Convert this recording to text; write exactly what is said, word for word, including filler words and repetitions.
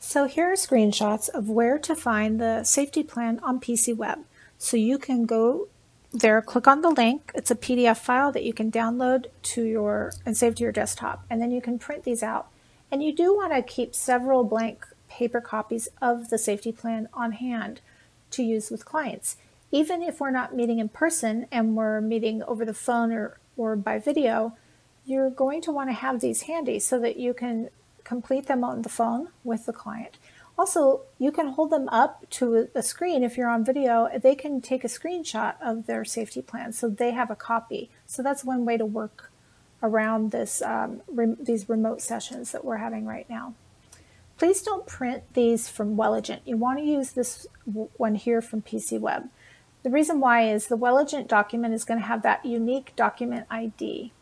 So here are screenshots of where to find the safety plan on P C Web. So you can go there, click on the link. It's a P D F file that you can download to your and save to your desktop, and then you can print these out. And you do want to keep several blank paper copies of the safety plan on hand to use with clients. Even if we're not meeting in person and we're meeting over the phone or, or by video, you're going to want to have these handy so that you can complete them on the phone with the client. Also, you can hold them up to a screen. If you're on video, they can take a screenshot of their safety plan so they have a copy. So that's one way to work around this, um, re these remote sessions that we're having right now. Please don't print these from Welligent. You want to use this one here from P C Web. The reason why is the Welligent document is going to have that unique document I D.